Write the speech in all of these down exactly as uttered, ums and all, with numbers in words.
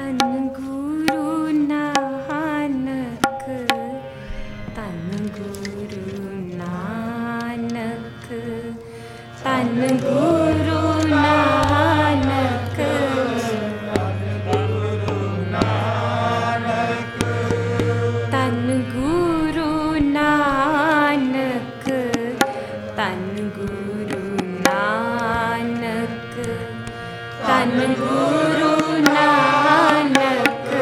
गुरु नानक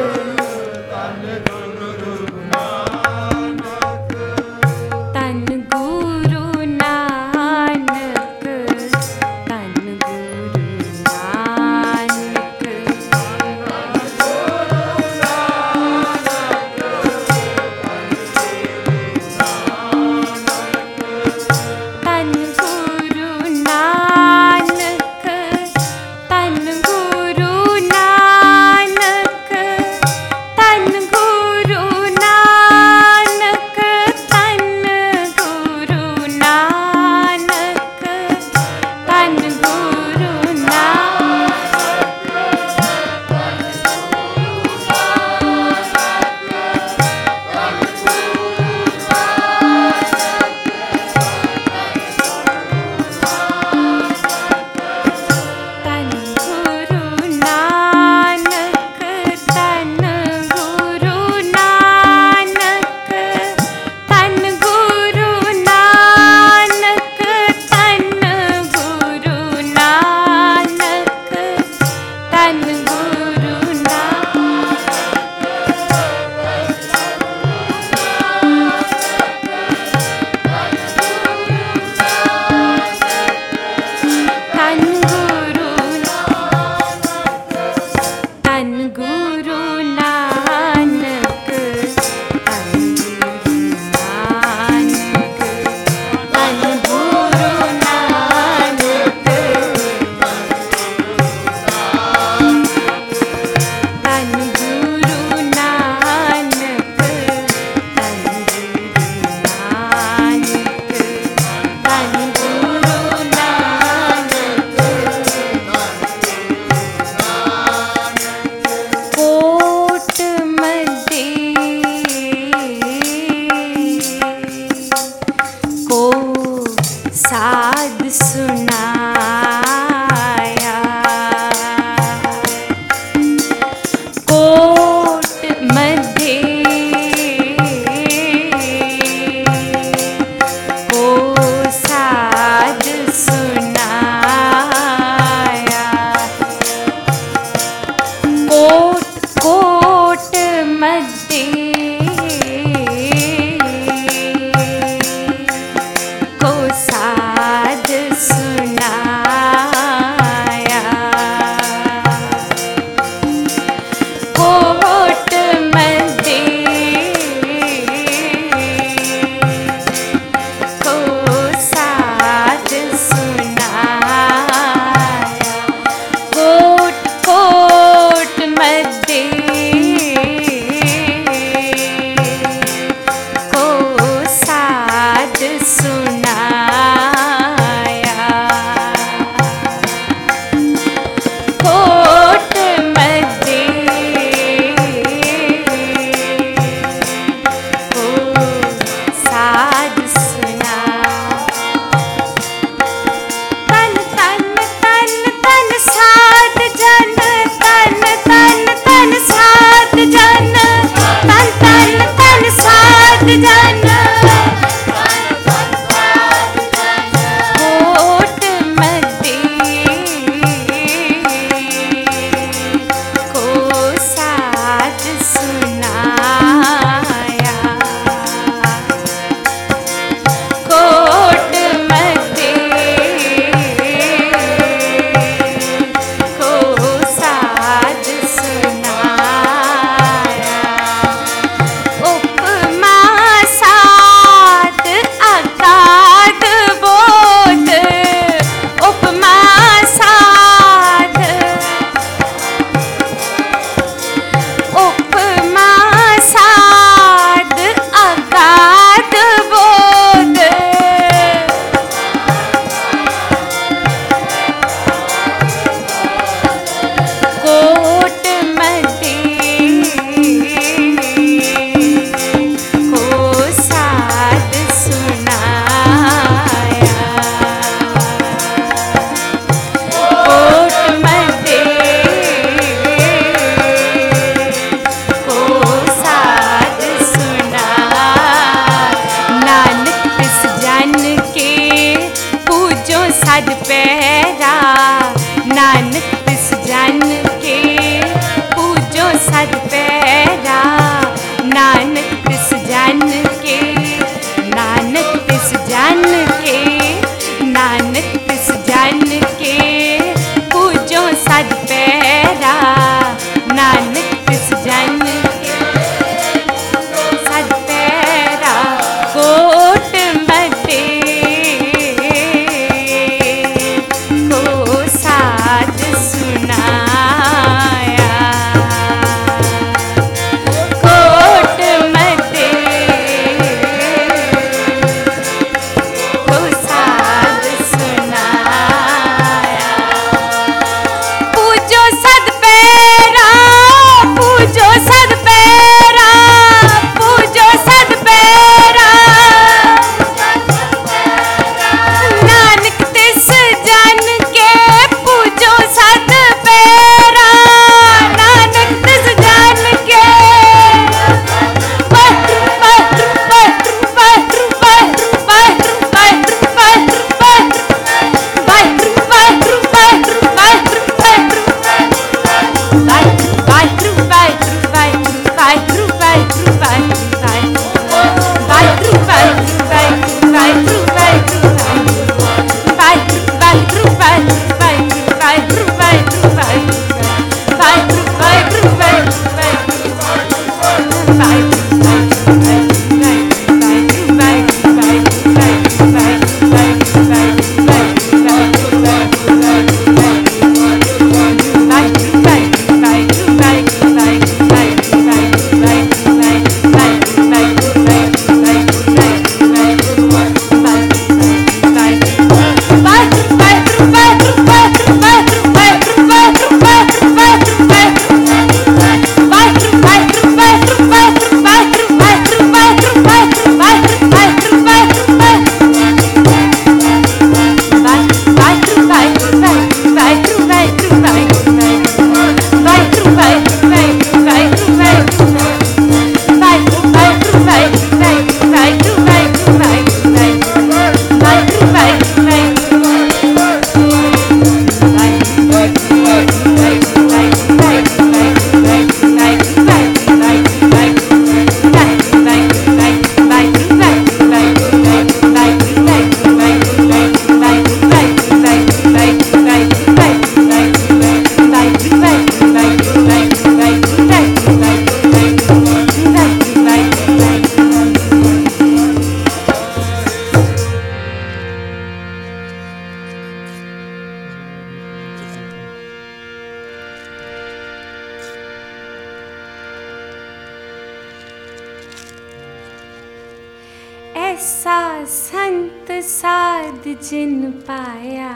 ऐसा संत साध जिन पाया,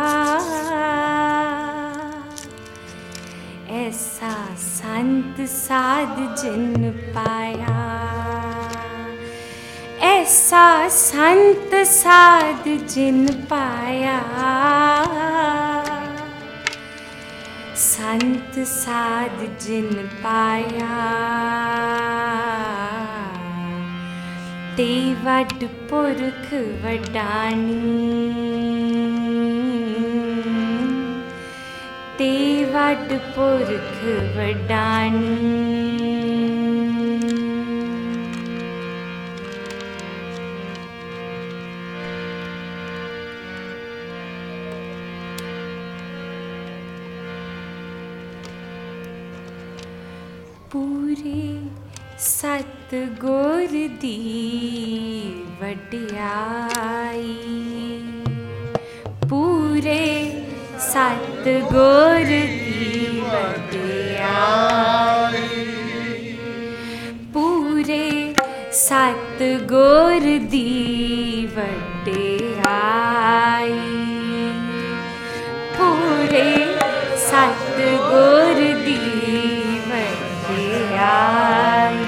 ऐसा संत साध जिन पाया, ऐसा संत साध जिन पाया, संत साध जिन पाया, ते वड पुरख वडानी, ते वड पुरख वडानी। पूरे सतगुर दी वडियाई, पूरे सतगुर दी वडियाई, पूरे सतगुर दी वडियाई, पूरे सतगुर दी वडियाई,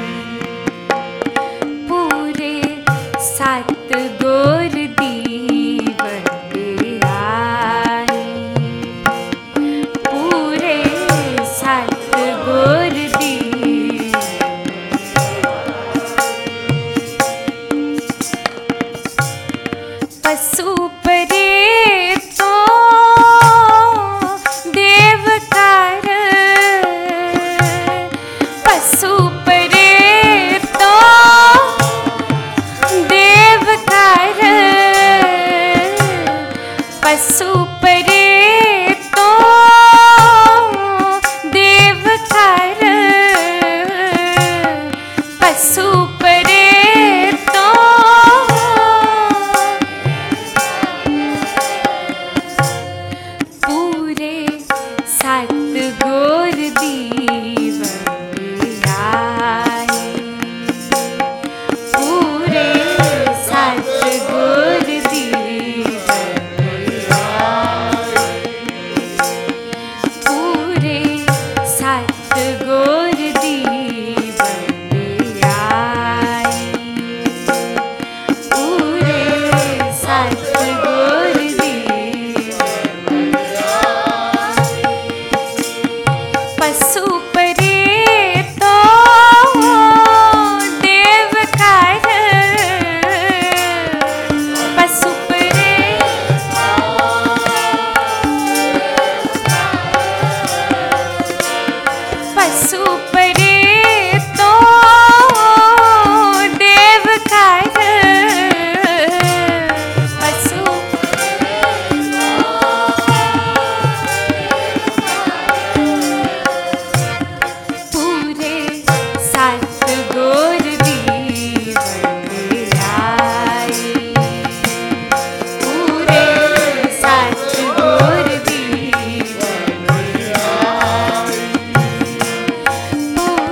पूरे सतगुर दी वडियाई, पूरे सतगुर दी। पशु परे तो देव कर, पशु परे तो देव कर, पशु परे तो देव कर, पशु परे तो पूरे सतगुर दी वडियाई, पूरे सतगुर दी वडियाई, पूरे सतगुर दी वडियाई, पूरे सतगुर दी वडियाई। पशु परे तो देव कर, पशु परे पशु परे तो देव कर, पशु पूरे सतगुर दी वडियाई, पूरे सतगुर दी वडियाई, पूरे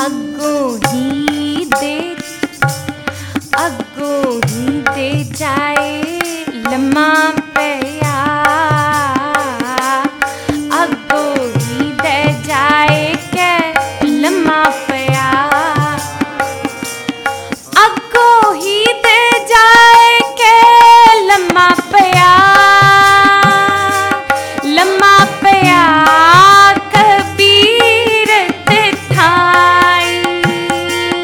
अगो ही दे अगो ही दे जाए लम्मा पिया अगो ही दे जाए के लम्मा पिया अगो ही दे जाए के लम्मा पिया लम्मा पिया कबीर ते ठाई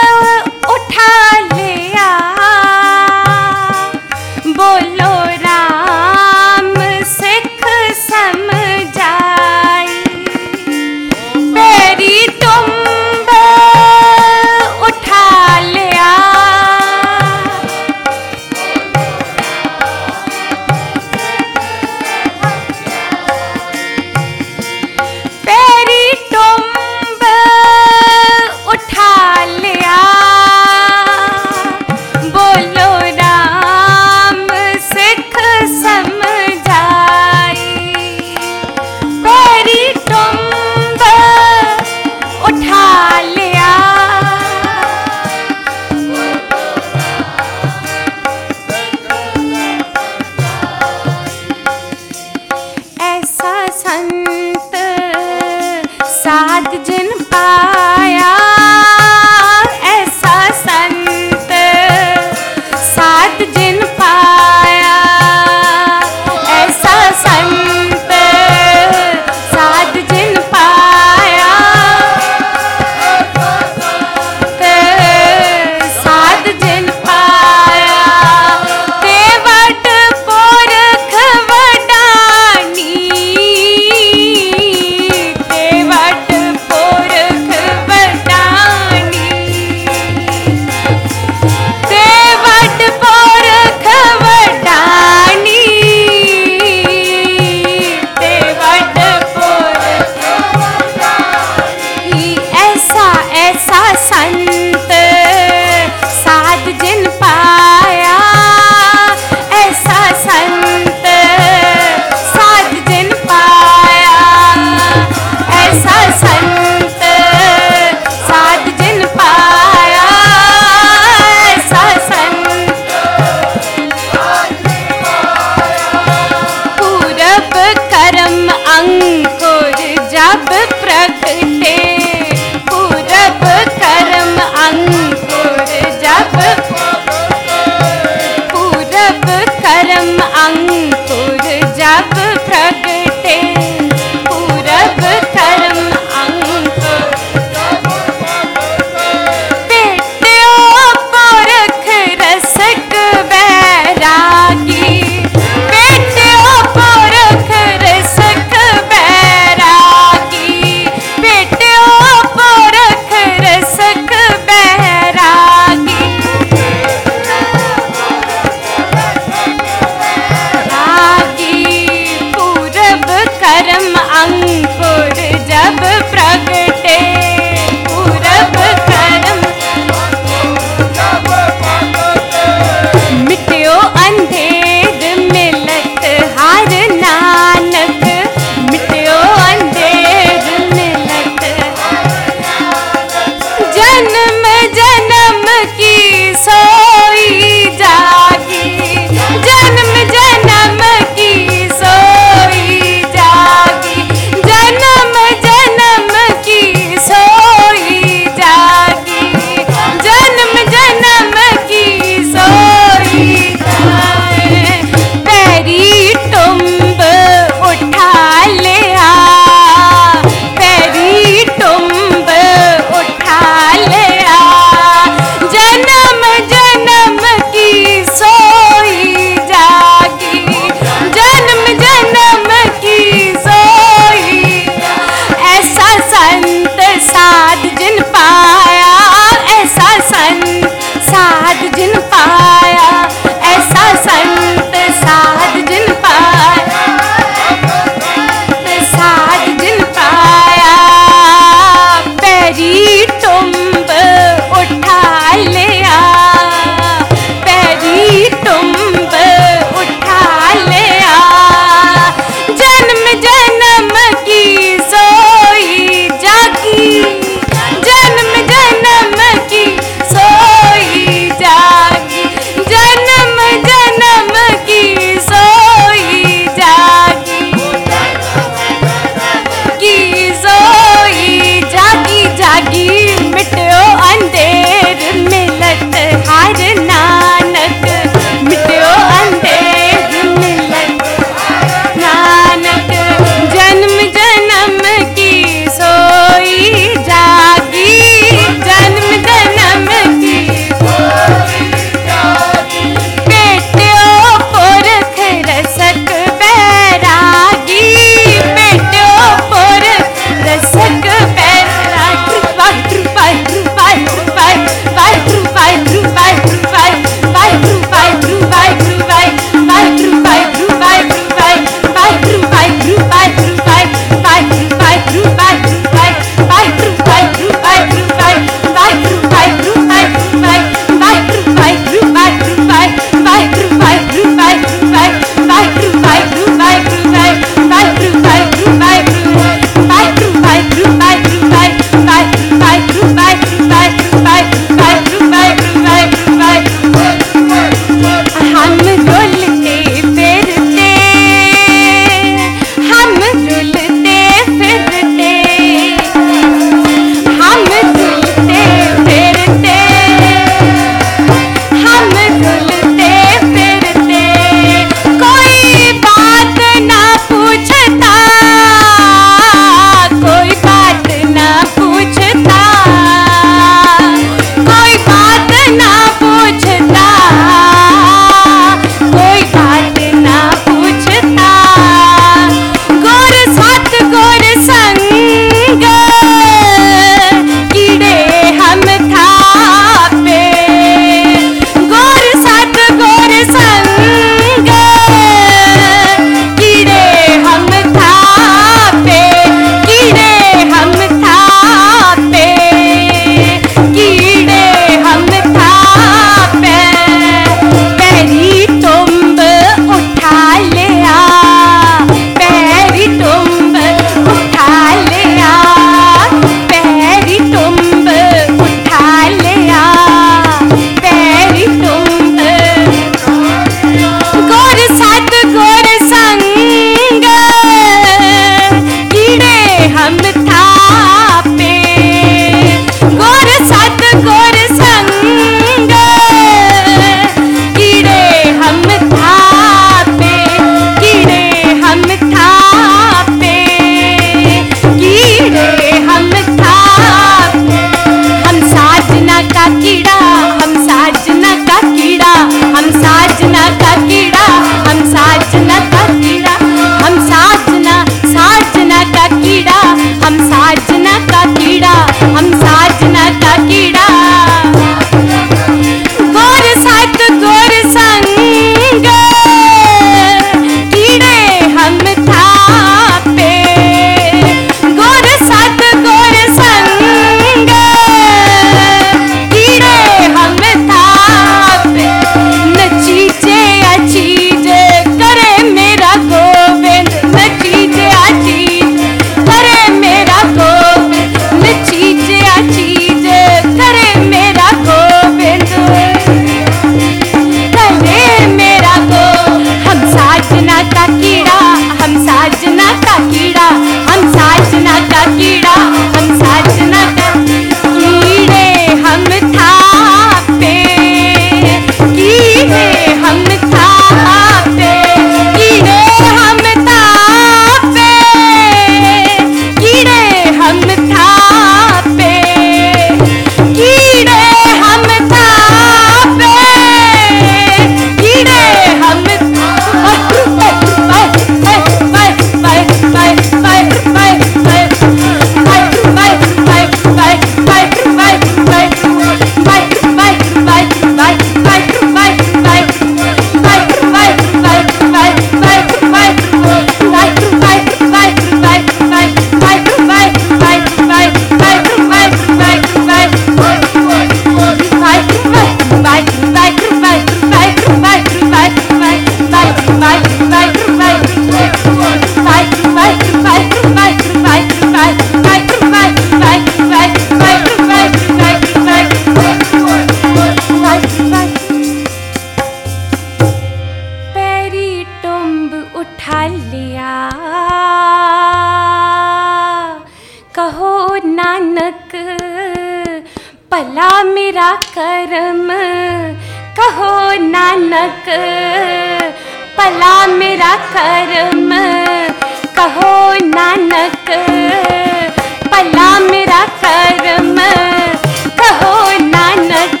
नानक भला मेरा करम कहो नानक भला मेरा करम कहो नानक भला मेरा करम कहो नानक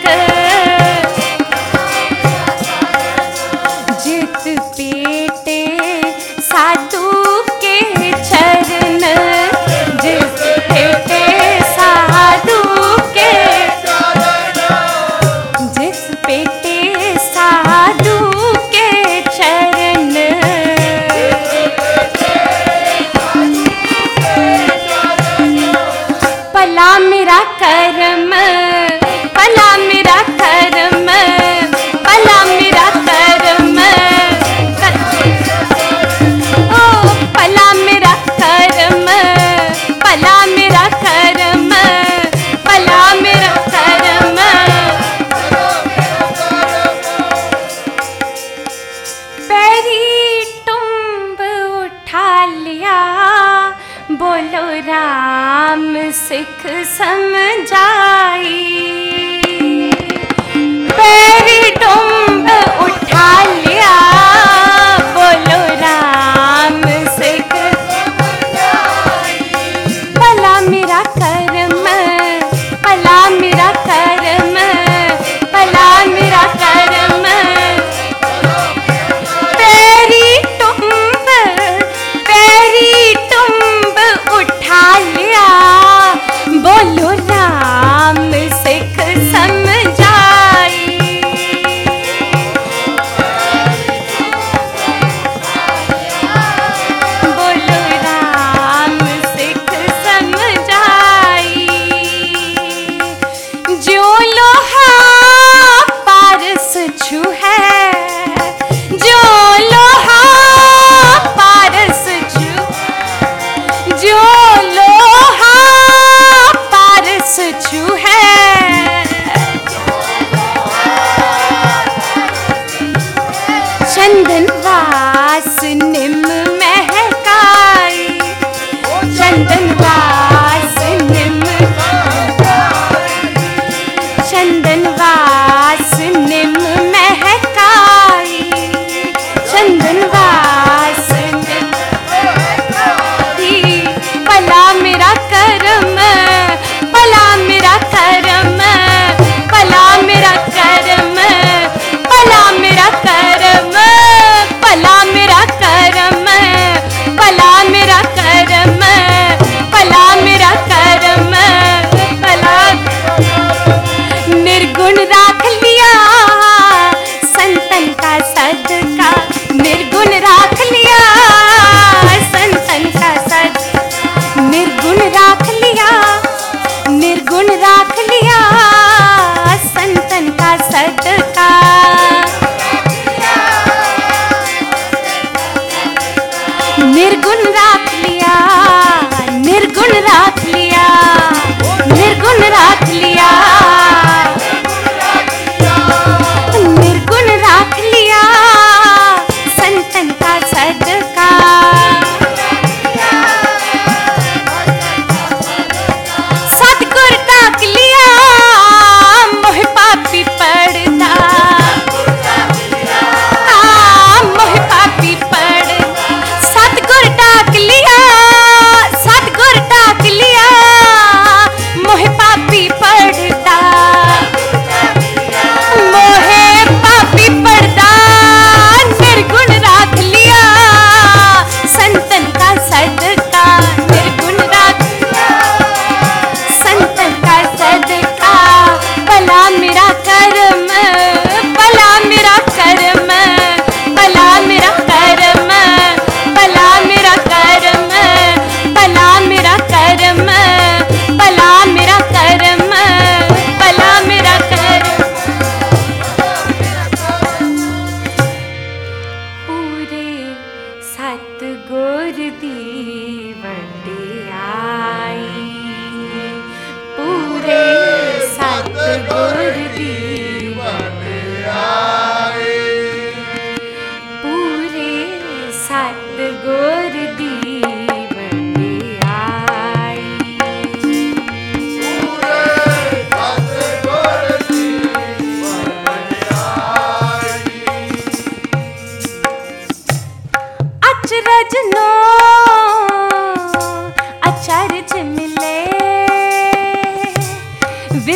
जित पेटे साधु के चरण जित पेटे साधु के जिस पेटे साधु के चरण भला मेरा करम भला मेरा करम भला मेरा करम ओ भला मेरा करम भला मेरा करम भला मेरा करम पैरी टुंब उठा लिया बोलो राम सिख समझाई पैरी टुंब उठा लिया बोलो राम सिख भला मेरा करम भला मेरा करम भला मेरा करम पैरी टुंब पैरी टुंब उठा लिया बोलो राम सिख समझाई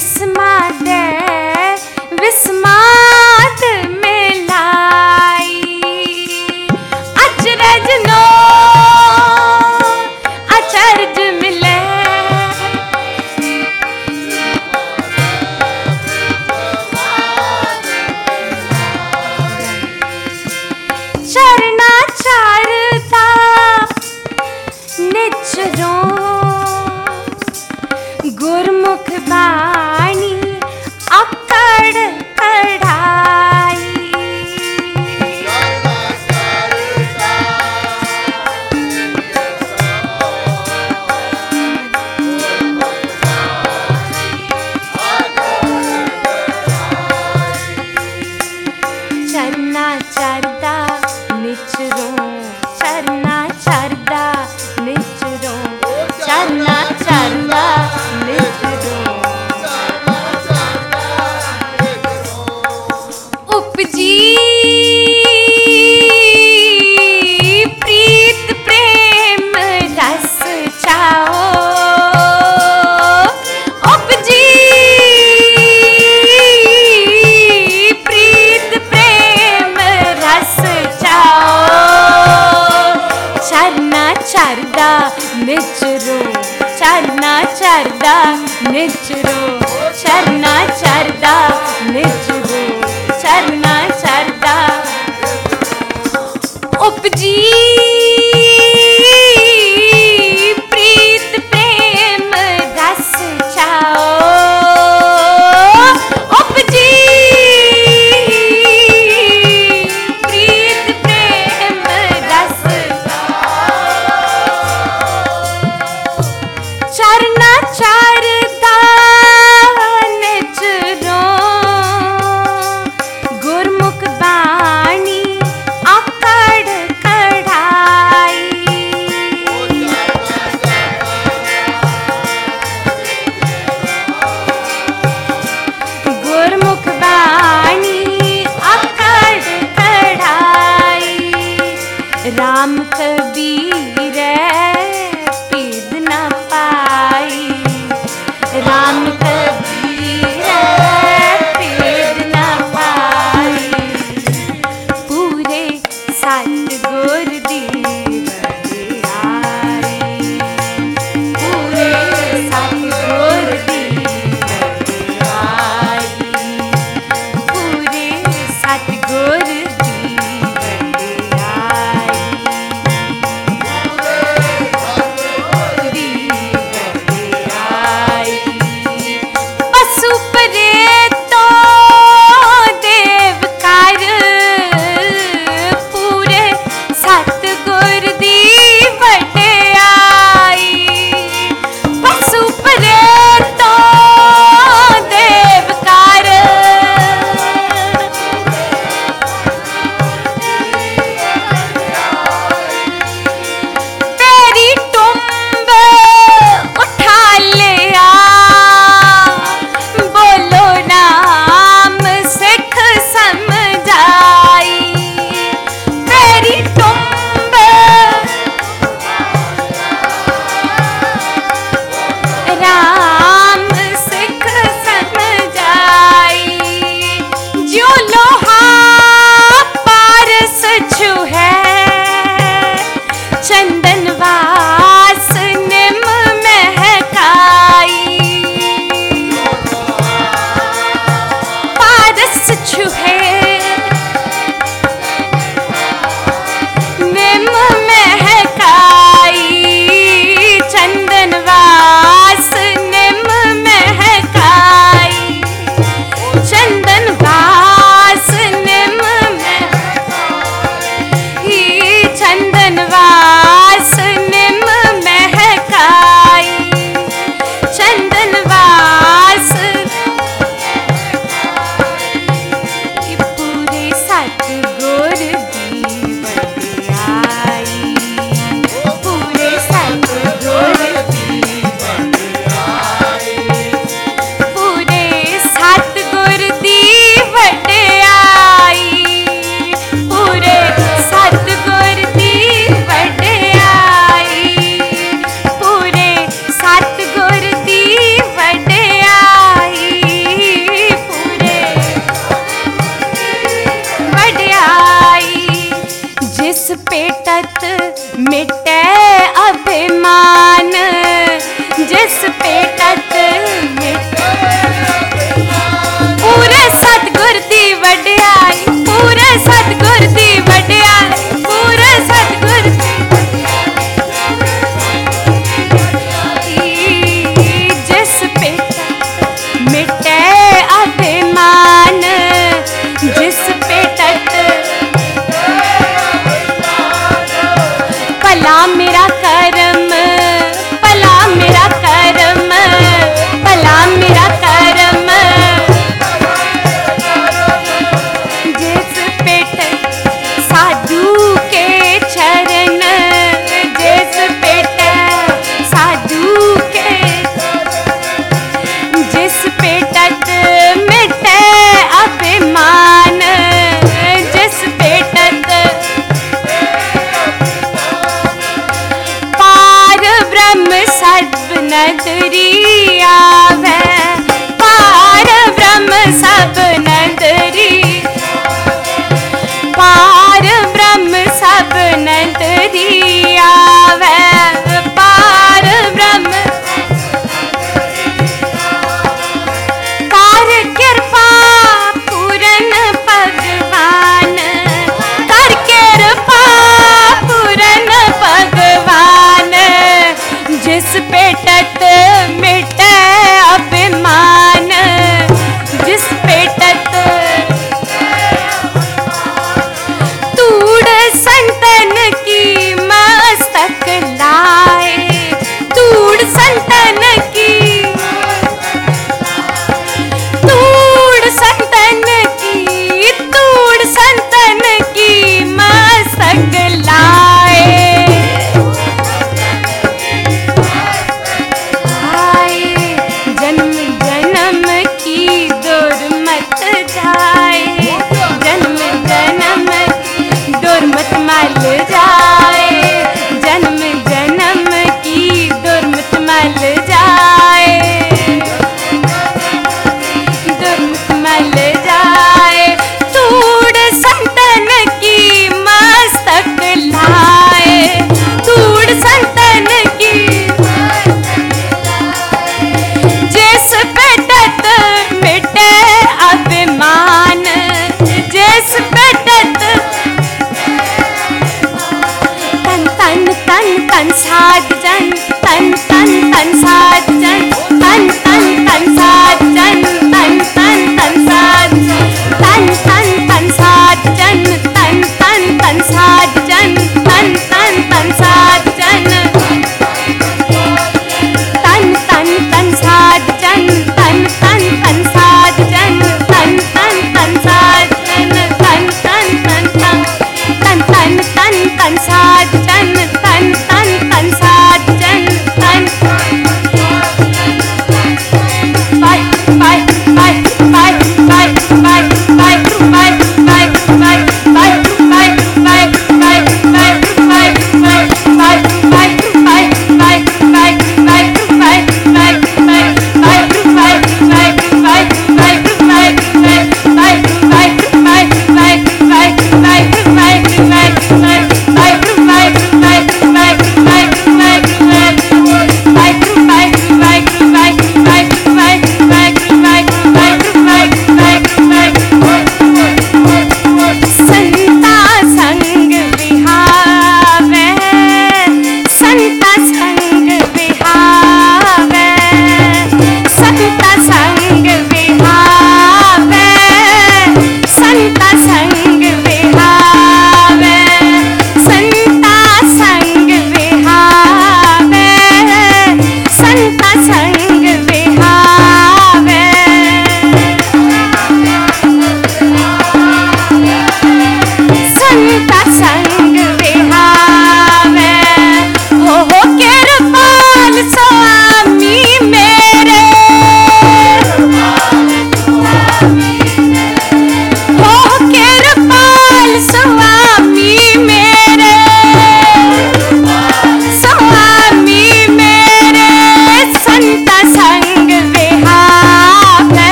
विस्माद विस्माद मिलाई अचरज नो अचरज मिले चरना चारता निचरों गुरमुख बाणी अकड़ कढ़ाई चरना चरदा निचरों चरना चरदा निचरों चरना चरदा निचरों उपजी प्रीत प्रेम रस चाओ उपजी प्रीत प्रेम रस चाओ चरना चरदा निचरो चरना चरदा निचरो चरना चरदा निचरो चरना चरदा उपजी प्रीत प्रेम रस चाओ उपजी प्रीत प्रेम रस चरना चरदा निचरों गुरमुख बाणी अकड़ कढ़ाई सब नदरी आवे, पार ब्रह्म सब नदरी, पार ब्रह्म सब नदरी आवे, पार ब्रह्म कर कृपा पूरन भगवान, कर कृपा पूरन भगवान, जिस पेटत मिटे अभिमान, जिस पेटत तूड़ संतन की मस्तक लाए, तूड़ संतन की, तूड़ संतन की, तूड़ संतन की मस्तक लाए, आए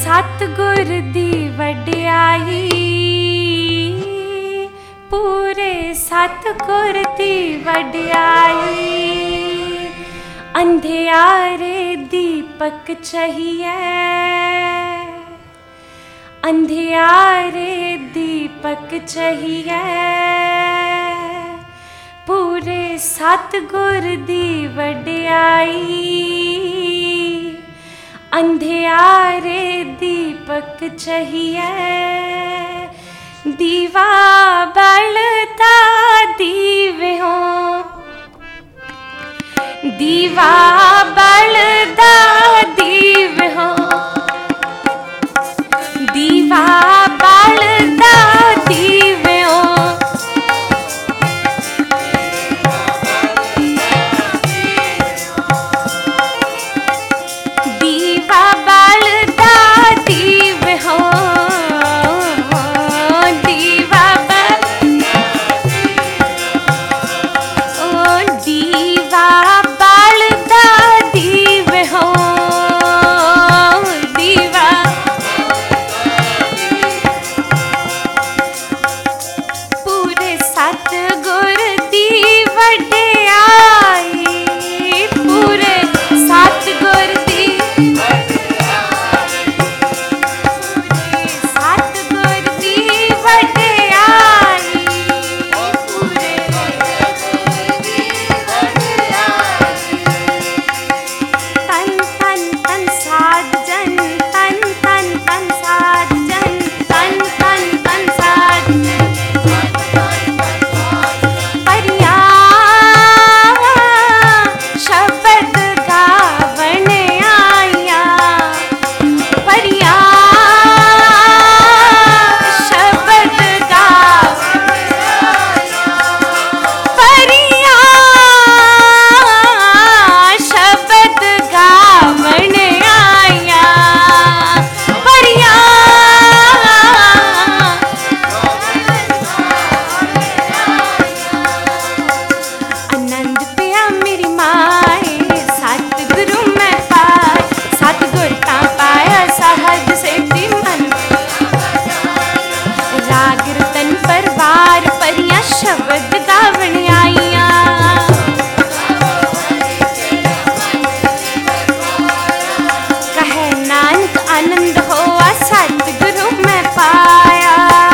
सतगुर दी वड्याई, पूरे सतगुर दी वड्याई। अंधियारे दीपक चाहिए, अंधियारे दीपक चाहिए, पूरे सतगुर दी वड्याई। अंधियारे दीपक चाहिए, दीवा बलता दीवे हो, दीवा बलदा दीवे हो, दीवा बलदा दीवे हो। दीवा बलदा दीवे हो, दीवा बल ओ दीवा बलदा दीवे हो, दीवा पूरे सतगुर दी वड्याई, पूरे सतगुर दी सतगुर दी वड्याई, पूरे तन तन तन साध जन, तन तन तन साध जन, तन तन तन साध परिया शब्द गावण आया, परिया शब्द गावण परिया शब्द गावण आया, परिया आनंद पिया मेरी माए, सतगुरु मैं पाए, सतगुर ता पाया सहज सेठी मन। राग रतन परवार परियां शब्द गावण आईयां, कहे नानक आनंद होआ सतगुरु मैं पाया।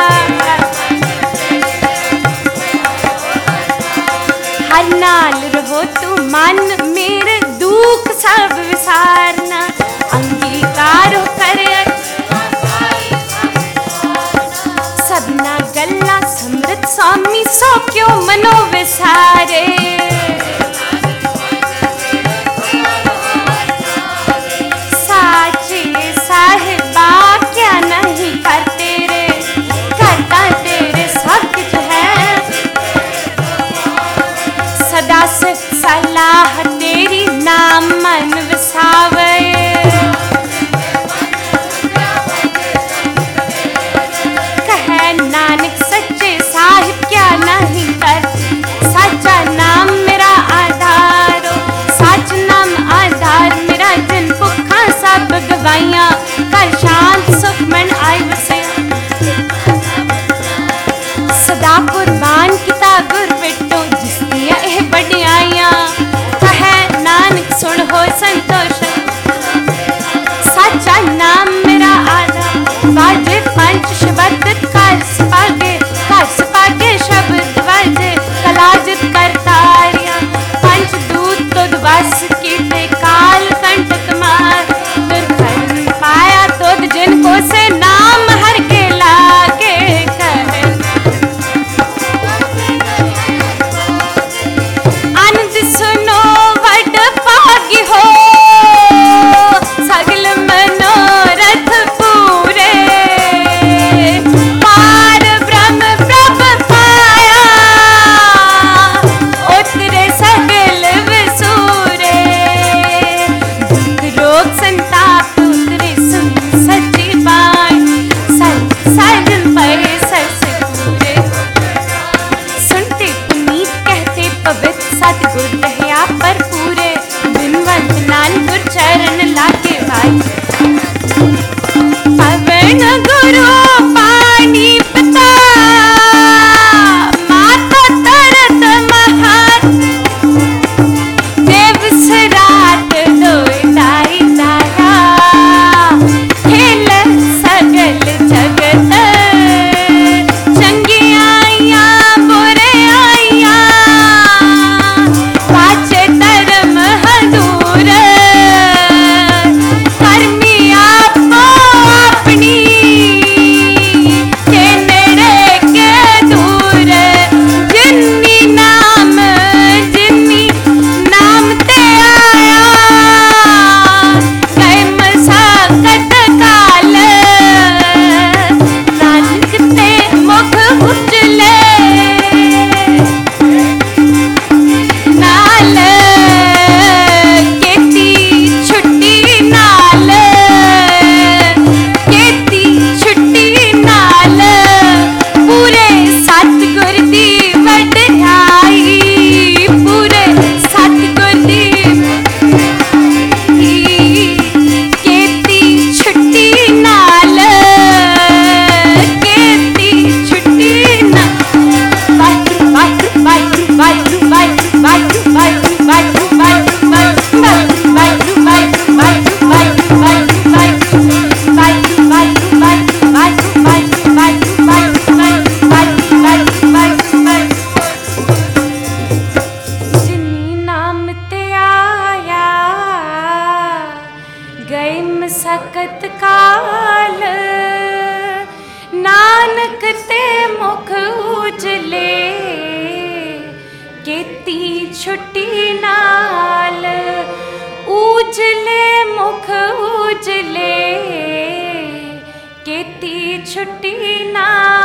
हर नाल रहो तू मन मेरे दुख सब विसारना, अंगीकार करे सबना गल्ला समृत स्वामी सो क्यों मनो विसारे। साचे साहिबा क्या नहीं कर तेरे, करता तेरे सब कुछ है, सदा से सलाह तेरी नाम मन विसावे। कहे नानक सच्चे साहिब क्या नहीं कर, सच्चा नाम मेरा आधार, सच नाम आधार मेरा जिन भुखा सब गवाइयां, कर शांत सुख मन आय वसे। सदा कुर्बान किता गुर बिटो जिस दिया एह वड्याइयां, कहे नानक सुन हो संतोष, सच्चा नाम मेरा आधार, बाजे पंच शब्द कर सपागे, कर सपागे शब्द वाजे, कलाजित करतारियां, पंच दूत तुद वस कीते, काल कंटक मार, तुर कर पाया तुद जिन सकत काल नानक ते मुख उजले केती छुट्टी नाल उजले मुख उजले केती छुट्टी नाल